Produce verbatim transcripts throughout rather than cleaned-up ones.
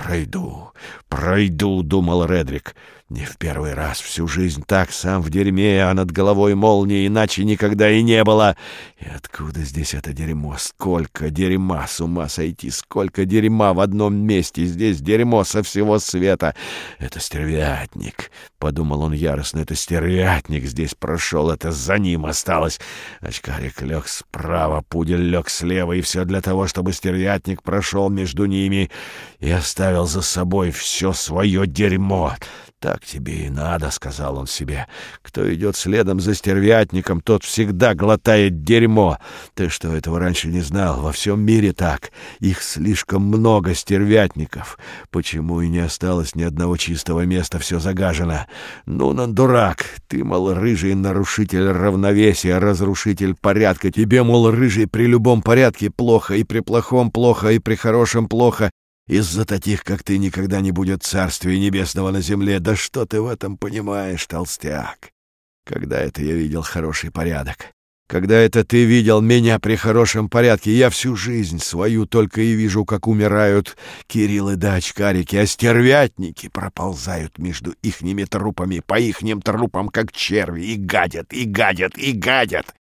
«Пройду, пройду», — думал Редрик. «Не в первый раз, всю жизнь так, сам в дерьме, а над головой молнии, иначе никогда и не было. И откуда здесь это дерьмо? Сколько дерьма, с ума сойти, сколько дерьма в одном месте, здесь дерьмо со всего света. Это стервятник», — подумал он яростно, — «это стервятник здесь прошел, это за ним осталось». Очкарик лег справа, пудель лег слева, и все для того, чтобы стервятник прошел между ними и оставил за собой все свое дерьмо. «Так тебе и надо», — сказал он себе. «Кто идет следом за стервятником, тот всегда глотает дерьмо. Ты что, этого раньше не знал? Во всем мире так. Их слишком много, стервятников. Почему и не осталось ни одного чистого места? Все загажено. Ну, на дурак. Ты, мол, рыжий нарушитель равновесия, разрушитель порядка. Тебе, мол, рыжий, при любом порядке плохо, и при плохом плохо, и при хорошем плохо. Из-за таких, как ты, никогда не будет царствия небесного на земле. Да что ты в этом понимаешь, толстяк? Когда это я видел хороший порядок? Когда это ты видел меня при хорошем порядке? Я всю жизнь свою только и вижу, как умирают Кириллы да очкарики, а стервятники проползают между ихними трупами, по ихним трупам, как черви, и гадят, и гадят, и гадят».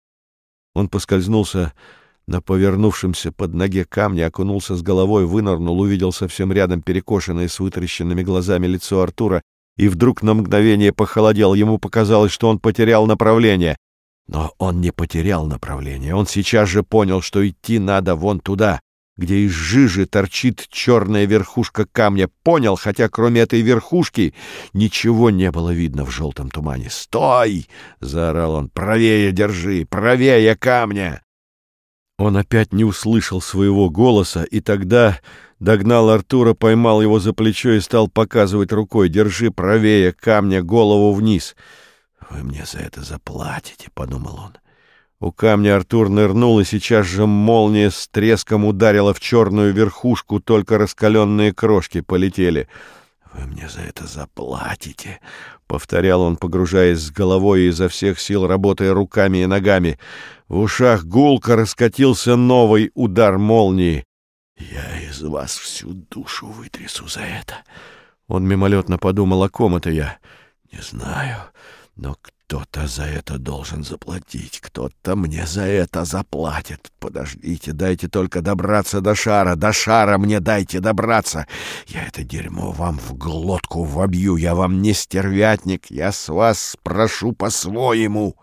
Он поскользнулся на повернувшемся под ноге камне, окунулся с головой, вынырнул, увидел совсем рядом перекошенное с вытаращенными глазами лицо Артура и вдруг на мгновение похолодел. Ему показалось, что он потерял направление. Но он не потерял направление. Он сейчас же понял, что идти надо вон туда, где из жижи торчит черная верхушка камня. Понял, хотя кроме этой верхушки ничего не было видно в желтом тумане. «Стой!» — заорал он. «Правее держи! Правее камня!» Он опять не услышал своего голоса, и тогда догнал Артура, поймал его за плечо и стал показывать рукой: «Держи правее камня, голову вниз». «Вы мне за это заплатите», — подумал он. У камня Артур нырнул, и сейчас же молния с треском ударила в черную верхушку, только раскаленные крошки полетели. «Вы мне за это заплатите», — повторял он, погружаясь с головой и изо всех сил работая руками и ногами. В ушах гулко раскатился новый удар молнии. «Я из вас всю душу вытрясу за это». Он мимолетно подумал, о ком это я. «Не знаю, но кто-то за это должен заплатить, кто-то мне за это заплатит. Подождите, дайте только добраться до шара, до шара мне дайте добраться. Я это дерьмо вам в глотку вобью, я вам не стервятник, я с вас спрошу по-своему».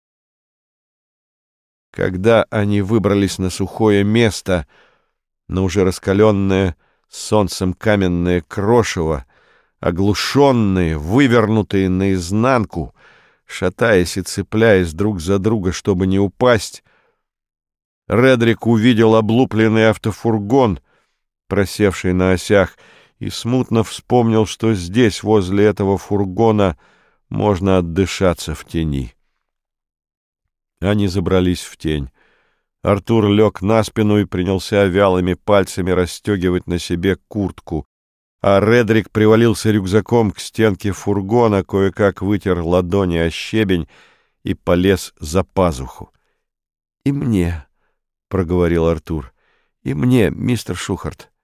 Когда они выбрались на сухое место, на уже раскаленное солнцем каменное крошево, оглушенные, вывернутые наизнанку, шатаясь и цепляясь друг за друга, чтобы не упасть, Редрик увидел облупленный автофургон, просевший на осях, и смутно вспомнил, что здесь, возле этого фургона, можно отдышаться в тени. Они забрались в тень. Артур лег на спину и принялся вялыми пальцами расстегивать на себе куртку, а Редрик привалился рюкзаком к стенке фургона, кое-как вытер ладони о щебень и полез за пазуху. — «И мне», — проговорил Артур, — «и мне, мистер Шухарт».